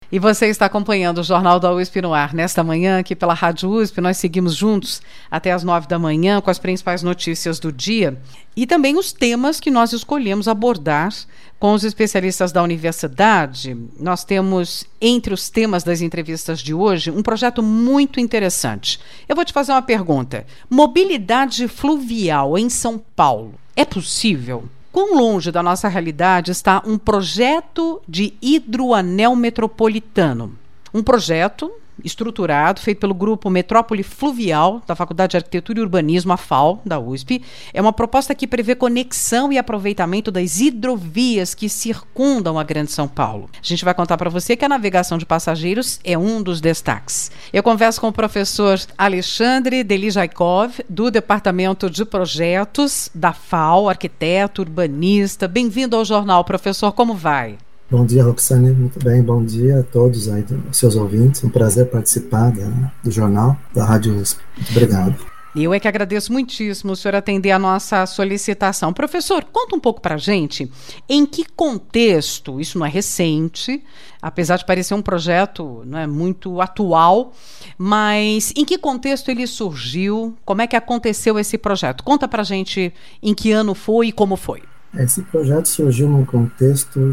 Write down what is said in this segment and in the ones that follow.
E você está acompanhando o Jornal da USP no ar. Nesta manhã, aqui pela Rádio USP, nós seguimos juntos até as 9 da manhã com as principais notícias do dia e também os temas que nós escolhemos abordar com os especialistas da universidade. Nós temos, entre os temas das entrevistas de hoje, um projeto muito interessante. Eu vou te fazer uma pergunta. Mobilidade fluvial em São Paulo é possível? Quão longe da nossa realidade está um projeto de hidroanel metropolitano? Um projeto estruturado, feito pelo grupo Metrópole Fluvial, da Faculdade de Arquitetura e Urbanismo, a FAU, da USP. É uma proposta que prevê conexão e aproveitamento das hidrovias que circundam a Grande São Paulo. A gente vai contar para você que a navegação de passageiros é um dos destaques. Eu converso com o professor Alexandre Delijaikov, do Departamento de Projetos da FAU, arquiteto, urbanista. Bem-vindo ao jornal, professor, como vai? Bom dia, Roxane. Muito bem. Bom dia a todos aí, seus ouvintes. Um prazer participar do jornal da Rádio USP. Muito obrigado. Eu é que agradeço muitíssimo o senhor atender a nossa solicitação. Professor, conta um pouco para a gente em que contexto, isso não é recente, apesar de parecer um projeto, não é, muito atual, mas em que contexto ele surgiu, como é que aconteceu esse projeto? Conta para a gente em que ano foi e como foi. Esse projeto surgiu num contexto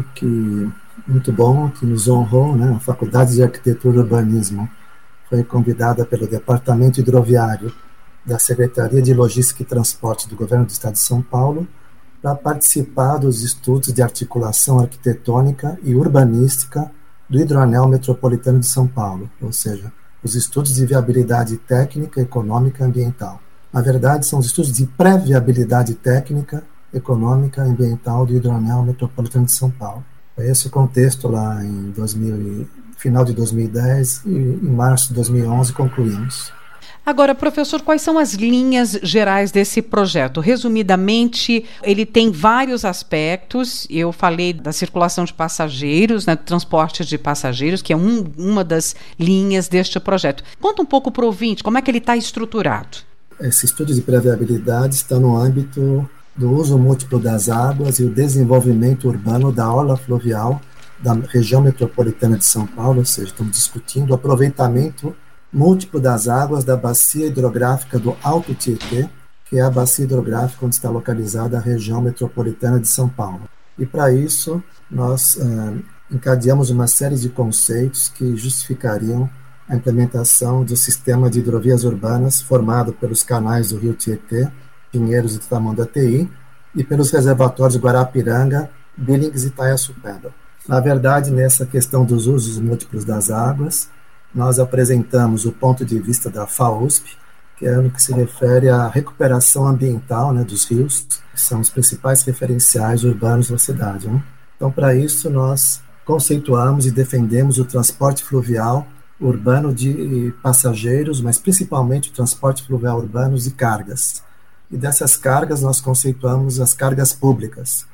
muito bom, que nos honrou, né? A Faculdade de Arquitetura e Urbanismo foi convidada pelo Departamento Hidroviário da Secretaria de Logística e Transporte do Governo do Estado de São Paulo para participar dos estudos de articulação arquitetônica e urbanística do hidroanel metropolitano de São Paulo, ou seja, os estudos de viabilidade técnica, econômica e ambiental. Na verdade, são os estudos de pré-viabilidade técnica, econômica e ambiental do hidroanel metropolitano de São Paulo. Foi esse o contexto lá em final de 2010 e em março de 2011 concluímos. Agora, professor, quais são as linhas gerais desse projeto? Resumidamente, ele tem vários aspectos. Eu falei da circulação de passageiros, né, do transporte de passageiros, que é uma das linhas deste projeto. Conta um pouco para o ouvinte, como é que ele está estruturado? Esse estudo de pré-viabilidade está no âmbito do uso múltiplo das águas e o desenvolvimento urbano da orla fluvial da região metropolitana de São Paulo, ou seja, estamos discutindo o aproveitamento múltiplo das águas da bacia hidrográfica do Alto Tietê, que é a bacia hidrográfica onde está localizada a região metropolitana de São Paulo. E para isso, nós encadeamos uma série de conceitos que justificariam a implementação do sistema de hidrovias urbanas formado pelos canais do Rio Tietê, Pinheiros e Tamanduateí, e pelos reservatórios Guarapiranga, Billings e Itaiaçupeba. Na verdade, nessa questão dos usos múltiplos das águas, nós apresentamos o ponto de vista da FAUSP, que é no que se refere à recuperação ambiental, né, dos rios, que são os principais referenciais urbanos da cidade, né? Então, para isso, nós conceituamos e defendemos o transporte fluvial urbano de passageiros, mas principalmente o transporte fluvial urbano de cargas. E dessas cargas nós conceituamos as cargas públicas.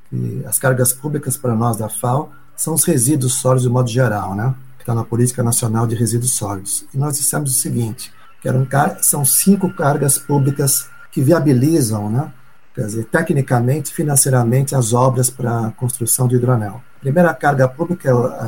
E as cargas públicas para nós da FAO são os resíduos sólidos de modo geral, né? Que está na Política Nacional de Resíduos Sólidos. E nós dissemos o seguinte, que são 5 cargas públicas que viabilizam, né? Quer dizer, tecnicamente, financeiramente, as obras para a construção do hidroanel. A primeira carga pública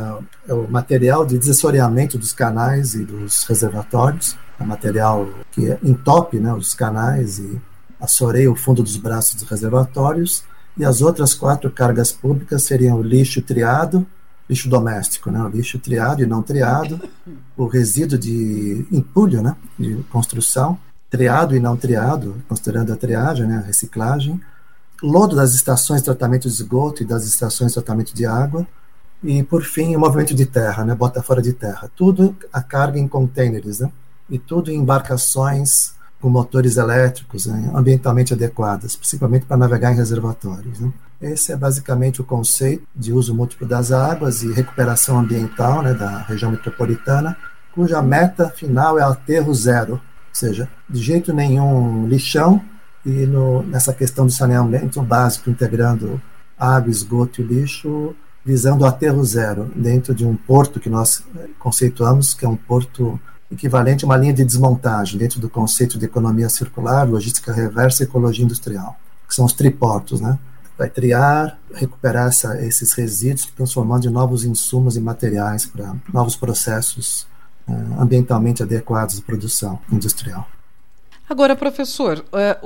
é o material de desassoreamento dos canais e dos reservatórios, é material que entope, né, os canais e assoreia o fundo dos braços dos reservatórios, e as outras 4 cargas públicas seriam o lixo triado, lixo doméstico, né, o lixo triado e não triado, o resíduo de entulho, né, de construção, triado e não triado, considerando a triagem, né, a reciclagem, lodo das estações de tratamento de esgoto e das estações de tratamento de água, e, por fim, o movimento de terra, né, bota fora de terra. Tudo a carga em containers, né, e tudo em embarcações com motores elétricos, né, ambientalmente adequadas, principalmente para navegar em reservatórios, né. Esse é basicamente o conceito de uso múltiplo das águas e recuperação ambiental, né, da região metropolitana, cuja meta final é aterro zero, ou seja, de jeito nenhum lixão, e nessa questão do saneamento básico, integrando água, esgoto e lixo, visando o aterro zero, dentro de um porto que nós conceituamos, que é um porto equivalente a uma linha de desmontagem, dentro do conceito de economia circular, logística reversa e ecologia industrial, que são os triportos, né? vai triar, recuperar esses resíduos, transformando em novos insumos e materiais para novos processos ambientalmente adequados de produção industrial. Agora, professor,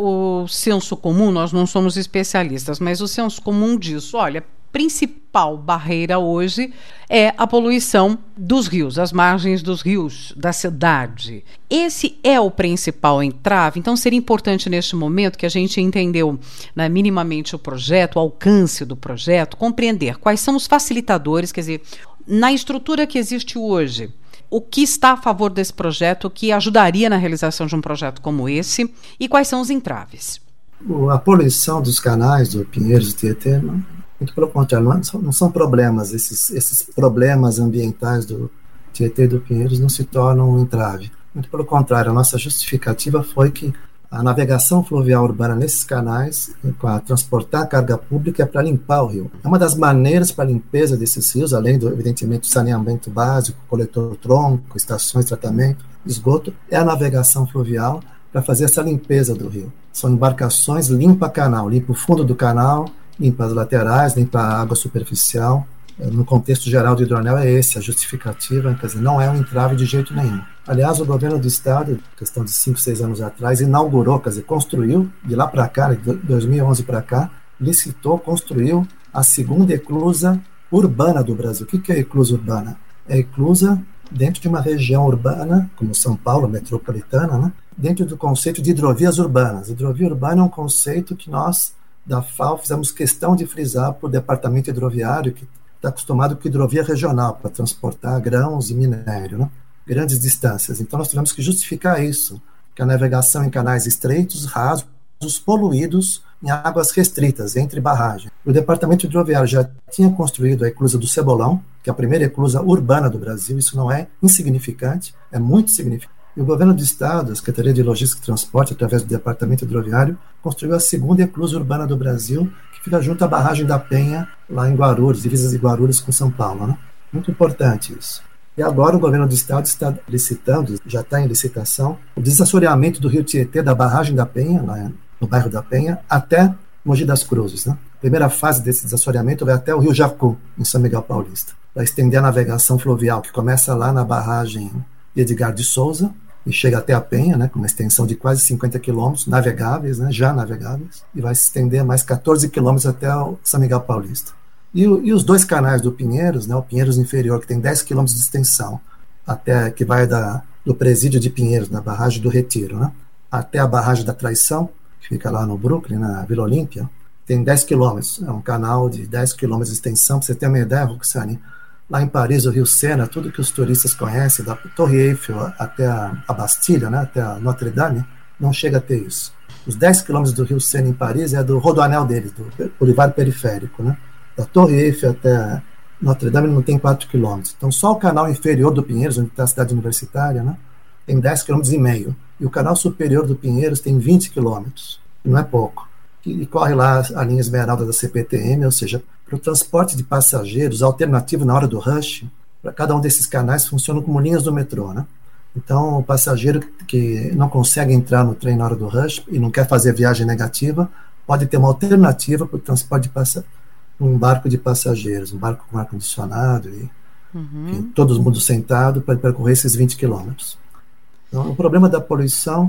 o senso comum, nós não somos especialistas, mas o senso comum diz, olha, a principal barreira hoje é a poluição dos rios, as margens dos rios da cidade. Esse é o principal entrave, então seria importante neste momento que a gente entendeu, né, minimamente o projeto, o alcance do projeto, compreender quais são os facilitadores, quer dizer, na estrutura que existe hoje, o que está a favor desse projeto, o que ajudaria na realização de um projeto como esse e quais são os entraves? A poluição dos canais do Pinheiros e Tietê, muito pelo contrário, não são problemas, esses problemas ambientais do Tietê e do Pinheiros não se tornam um entrave. Muito pelo contrário, a nossa justificativa foi que a navegação fluvial urbana nesses canais, para transportar carga pública, é para limpar o rio. É uma das maneiras para a limpeza desses rios, além do, evidentemente, saneamento básico, coletor-tronco, estações de tratamento, esgoto, é a navegação fluvial para fazer essa limpeza do rio. São embarcações limpa-canal, limpa o fundo do canal, limpa as laterais, limpa a água superficial. No contexto geral do hidroanel é esse, a justificativa, quer dizer, não é um entrave de jeito nenhum. Aliás, o governo do estado, questão de 5, 6 anos atrás, inaugurou, quer dizer, construiu, de lá para cá, de 2011 para cá, licitou, construiu a segunda eclusa urbana do Brasil. O que é a eclusa urbana? É a eclusa dentro de uma região urbana, como São Paulo, metropolitana, né? Dentro do conceito de hidrovias urbanas. Hidrovia urbana é um conceito que nós, da FAO, fizemos questão de frisar para o departamento hidroviário, que está acostumado com hidrovia regional para transportar grãos e minério, né? Grandes distâncias. Então nós tivemos que justificar isso, que a navegação em canais estreitos, rasos, poluídos, em águas restritas, entre barragens. O departamento hidroviário já tinha construído a eclusa do Cebolão, que é a primeira eclusa urbana do Brasil. Isso não é insignificante, é muito significante. E o governo do estado, a Secretaria de Logística e Transporte, através do departamento hidroviário, construiu a segunda eclusa urbana do Brasil, que fica junto à barragem da Penha, lá em Guarulhos, divisas de Guarulhos com São Paulo, né? Muito importante isso. E agora o governo do estado está licitando, já está em licitação, o desassoreamento do rio Tietê, da barragem da Penha, lá no bairro da Penha, até Mogi das Cruzes, né? A primeira fase desse desassoreamento vai até o rio Jacu, em São Miguel Paulista, para estender a navegação fluvial, que começa lá na barragem Edgar de Souza, e chega até a Penha, né, com uma extensão de quase 50 quilômetros, navegáveis, né, já navegáveis, e vai se estender mais 14 quilômetros até o São Miguel Paulista. E os dois canais do Pinheiros, né, o Pinheiros Inferior, que tem 10 quilômetros de extensão, até que vai do presídio de Pinheiros, na barragem do Retiro, né, até a barragem da Traição, que fica lá no Brooklyn, na Vila Olímpia, tem 10 quilômetros, é um canal de 10 quilômetros de extensão. Para você ter uma ideia, Roxane, lá em Paris, o Rio Sena, tudo que os turistas conhecem, da Torre Eiffel até a Bastilha, né, até a Notre Dame, não chega a ter isso. Os 10 quilômetros do Rio Sena em Paris é do rodoanel deles, do Boulevard Periférico, né? Da Torre Eiffel até Notre Dame não tem 4 quilômetros. Então só o canal inferior do Pinheiros, onde está a cidade universitária, né, tem 10 quilômetros e meio. E o canal superior do Pinheiros tem 20 quilômetros. Não é pouco. E corre lá a linha Esmeralda da CPTM, ou seja, para o transporte de passageiros, alternativo na hora do rush, para cada um desses canais funcionam como linhas do metrô, né? Então, o passageiro que não consegue entrar no trem na hora do rush e não quer fazer viagem negativa, pode ter uma alternativa para o transporte de um barco de passageiros, um barco com ar-condicionado e enfim, todo mundo sentado para percorrer esses 20 quilômetros. Então, o problema da poluição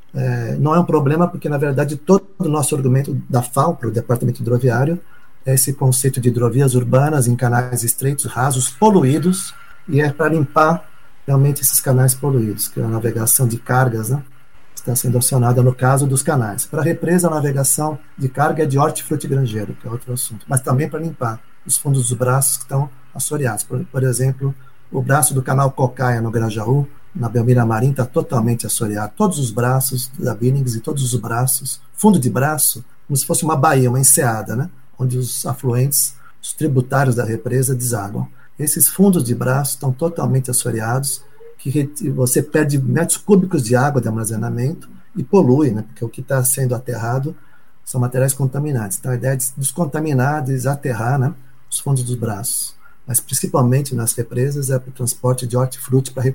não é um problema porque, na verdade, todo o nosso argumento da FAO para o Departamento Hidroviário é esse conceito de hidrovias urbanas em canais estreitos, rasos, poluídos, e é para limpar realmente esses canais poluídos, que é a navegação de cargas, né, está sendo acionada no caso dos canais. Para a represa, a navegação de carga é de hortifruti granjeiro, que é outro assunto, mas também para limpar os fundos dos braços que estão assoreados. Por exemplo, o braço do canal Cocaia, no Grajaú, na Belmira Marim, está totalmente assoreado. Todos os braços da Billings e todos os braços, fundo de braço, como se fosse uma baía, uma enseada, né, onde os afluentes, os tributários da represa desaguam. Esses fundos de braço estão totalmente assoreados, que você perde metros cúbicos de água de armazenamento e polui, né, porque o que está sendo aterrado são materiais contaminantes. Então a ideia é de descontaminar, desaterrar, né, os fundos dos braços. Mas principalmente nas represas é para o transporte de hortifruti, para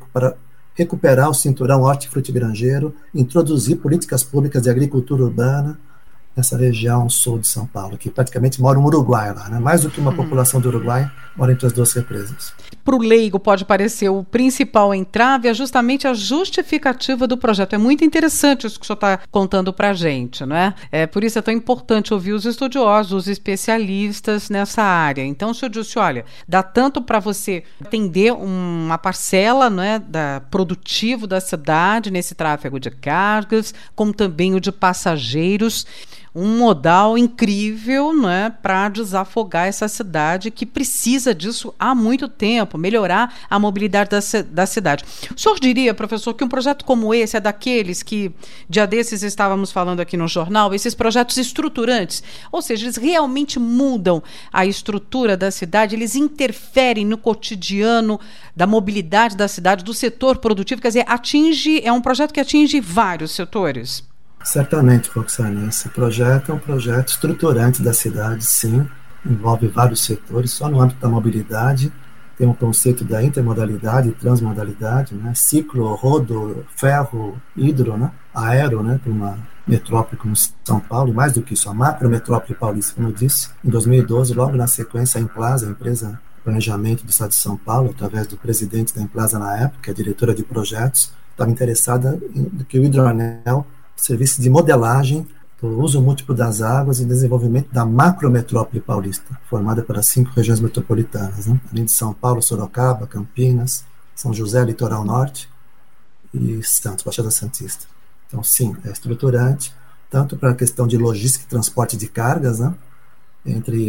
recuperar o cinturão hortifruti granjeiro, introduzir políticas públicas de agricultura urbana, nessa região sul de São Paulo, que praticamente mora um uruguaio lá, né? Mais do que uma população do Uruguai mora entre as duas represas. Para o leigo pode parecer o principal entrave é justamente a justificativa do projeto. É muito interessante isso que o senhor está contando para a gente, não é? Por isso é tão importante ouvir os estudiosos, os especialistas nessa área. Então o senhor disse, olha, dá tanto para você atender uma parcela, não é, produtivo da cidade nesse tráfego de cargas, como também o de passageiros, um modal incrível, né, para desafogar essa cidade que precisa disso há muito tempo, melhorar a mobilidade da cidade. O senhor diria, professor, que um projeto como esse é daqueles que, dia desses estávamos falando aqui no jornal, esses projetos estruturantes, ou seja, eles realmente mudam a estrutura da cidade, eles interferem no cotidiano da mobilidade da cidade, do setor produtivo, quer dizer, é um projeto que atinge vários setores? Certamente, Roxane, esse projeto é um projeto estruturante da cidade, sim, envolve vários setores. Só no âmbito da mobilidade tem um conceito da intermodalidade e transmodalidade, né? Ciclo, rodo, ferro, hidro, né? Aero, né? Para uma metrópole como São Paulo, e mais do que isso, a macrometrópole paulista, como eu disse. Em 2012, logo na sequência, a Implaza, a empresa de planejamento do estado de São Paulo, através do presidente da Implaza na época, a diretora de projetos, estava interessada em que o Hidroanel serviço de modelagem do uso múltiplo das águas e desenvolvimento da macrometrópole paulista, formada pelas 5 regiões metropolitanas, né? Além de São Paulo, Sorocaba, Campinas, São José, Litoral Norte e Santos, Baixada Santista. Então, sim, é estruturante, tanto para a questão de logística e transporte de cargas, né? Entre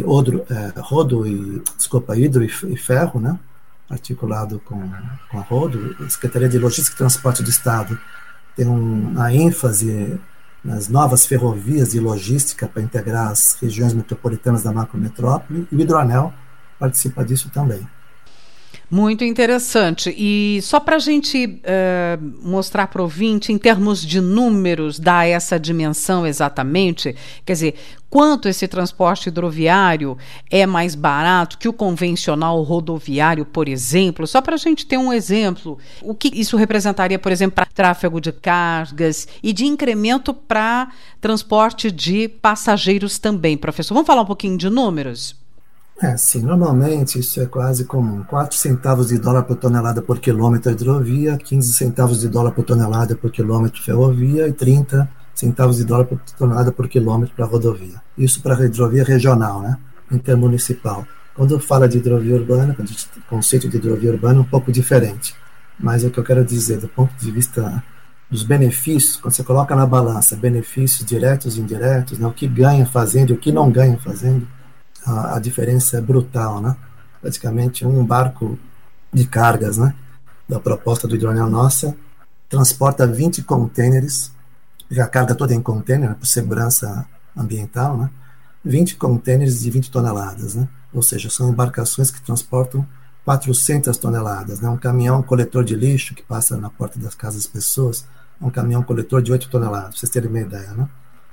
hidro e ferro, né? Articulado com a rodo, a Secretaria de Logística e Transporte do Estado tem uma ênfase nas novas ferrovias de logística para integrar as regiões metropolitanas da macrometrópole, e o Hidroanel participa disso também. Muito interessante. E só para a gente mostrar para o ouvinte, em termos de números, dar essa dimensão exatamente, quer dizer, quanto esse transporte hidroviário é mais barato que o convencional rodoviário, por exemplo, só para a gente ter um exemplo, o que isso representaria, por exemplo, para tráfego de cargas e de incremento para transporte de passageiros também, professor. Vamos falar um pouquinho de números? Sim, normalmente isso é quase comum. 4 centavos de dólar por tonelada por quilômetro hidrovia, 15 centavos de dólar por tonelada por quilômetro ferrovia e 30 centavos de dólar por tonelada por quilômetro para rodovia. Isso para a hidrovia regional, né? Intermunicipal. Quando fala de hidrovia urbana, o conceito de hidrovia urbana é um pouco diferente. Mas o que eu quero dizer, do ponto de vista dos benefícios, quando você coloca na balança benefícios diretos e indiretos, né? O que ganha fazendo e o que não ganha fazendo, a diferença é brutal, né? Praticamente um barco de cargas, né, da proposta do Hidroanel nossa, transporta 20 contêineres, já a carga toda é em contêiner, né, por segurança ambiental, né? 20 contêineres de 20 toneladas, né? Ou seja, são embarcações que transportam 400 toneladas, né? Um caminhão coletor de lixo que passa na porta das casas das pessoas, é um caminhão coletor de 8 toneladas, para vocês terem uma ideia, né?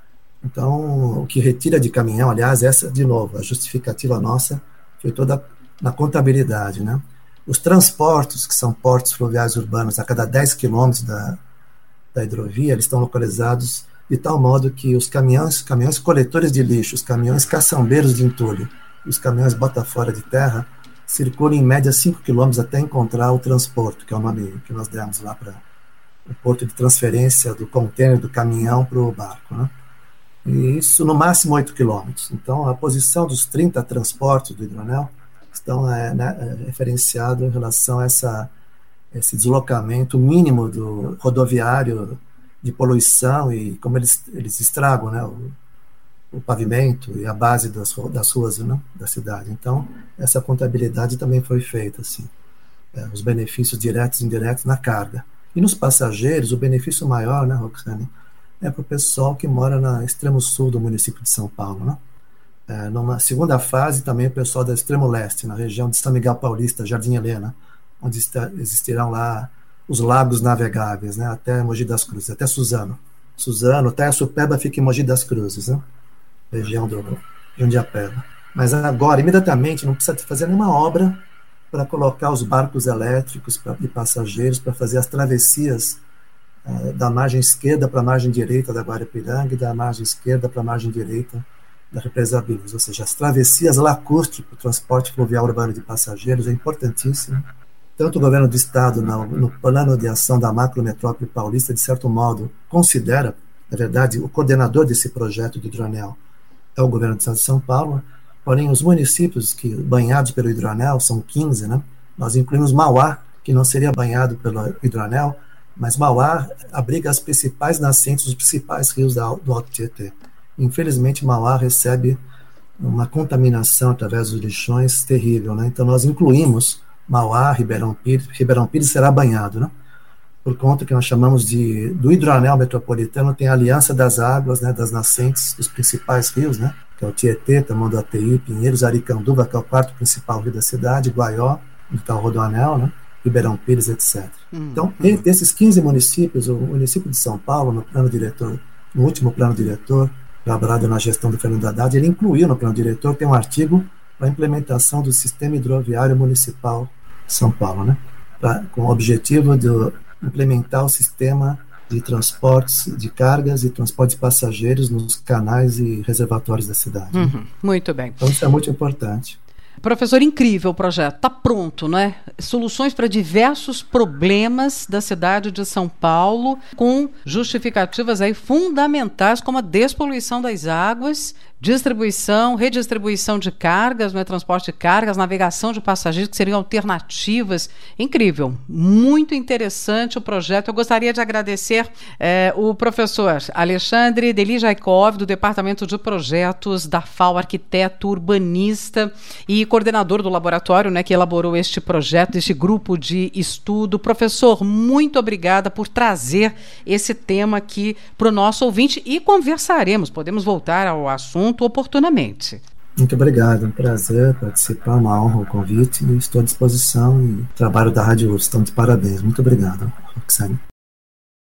Então, o que retira de caminhão, aliás, essa, de novo, a justificativa nossa foi toda na contabilidade, né? Os transportes, que são portos fluviais urbanos, a cada 10 quilômetros da hidrovia, eles estão localizados de tal modo que os caminhões coletores de lixo, os caminhões caçambeiros de entulho, os caminhões bota-fora de terra, circulam em média 5 quilômetros até encontrar o transporte, que é o nome que nós demos lá para o porto de transferência do contêiner do caminhão para o barco, né? E isso no máximo 8 quilômetros. Então, a posição dos 30 transportes do Hidroanel estão referenciados em relação a esse deslocamento mínimo do rodoviário de poluição e como eles estragam, né, o pavimento e a base das ruas, né, da cidade. Então, essa contabilidade também foi feita, assim, os benefícios diretos e indiretos na carga. E nos passageiros, o benefício maior, né, Roxane, é para o pessoal que mora no extremo sul do município de São Paulo, né? Numa segunda fase, também o pessoal do extremo leste, na região de São Miguel Paulista, Jardim Helena, onde existirão lá os lagos navegáveis, né? Até Mogi das Cruzes, até Suzano, até a Supeba fica em Mogi das Cruzes, né? Região do Jundiapeba. Mas agora, imediatamente, não precisa fazer nenhuma obra para colocar os barcos elétricos de passageiros para fazer as travessias da margem esquerda para a margem direita da Guarapiranga e da margem esquerda para a margem direita da Represa Billings, ou seja, as travessias lacustres para o transporte fluvial urbano de passageiros é importantíssimo. Tanto o governo do estado, no plano de ação da macrometrópole paulista, de certo modo, considera, na verdade, o coordenador desse projeto de hidroanel é o governo do estado de São Paulo, porém os municípios banhados pelo hidroanel são 15, né? Nós incluímos Mauá, que não seria banhado pelo hidroanel, mas Mauá abriga as principais nascentes dos principais rios do Alto Tietê. Infelizmente, Mauá recebe uma contaminação através dos lixões terrível, né? Então nós incluímos Mauá, Ribeirão Pires será banhado, né? Por conta que nós chamamos do hidroanel metropolitano, tem a aliança das águas, né, das nascentes dos principais rios, né, que é o Tietê, Tamanduateí, Pinheiros, Aricanduva, que é o quarto principal rio da cidade, Guaió, onde está o Rodoanel, né, Ribeirão Pires, etc. Então, desses 15 municípios, o município de São Paulo, no último plano diretor, elaborado na gestão do Fernando Haddad, ele incluiu no plano diretor, tem um artigo para a implementação do sistema hidroviário municipal de São Paulo, né, com o objetivo de implementar o sistema de transportes de cargas e transporte de passageiros nos canais e reservatórios da cidade. Muito bem. Então isso é muito importante. Professor, incrível o projeto, está pronto, né? Soluções para diversos problemas da cidade de São Paulo, com justificativas aí fundamentais, como a despoluição das águas, distribuição, redistribuição de cargas, né, transporte de cargas, navegação de passageiros, que seriam alternativas. Incrível, muito interessante o projeto. Eu gostaria de agradecer o professor Alexandre Deli Jaikov, do Departamento de Projetos da FAO, arquiteto urbanista e coordenador do laboratório, né, que elaborou este projeto, este grupo de estudo. Professor, muito obrigada por trazer esse tema aqui para o nosso ouvinte e conversaremos, podemos voltar ao assunto oportunamente. Muito obrigado, um prazer participar, uma honra o convite e estou à disposição e o trabalho da Rádio UFSC, então de parabéns. Muito obrigado, Roxane.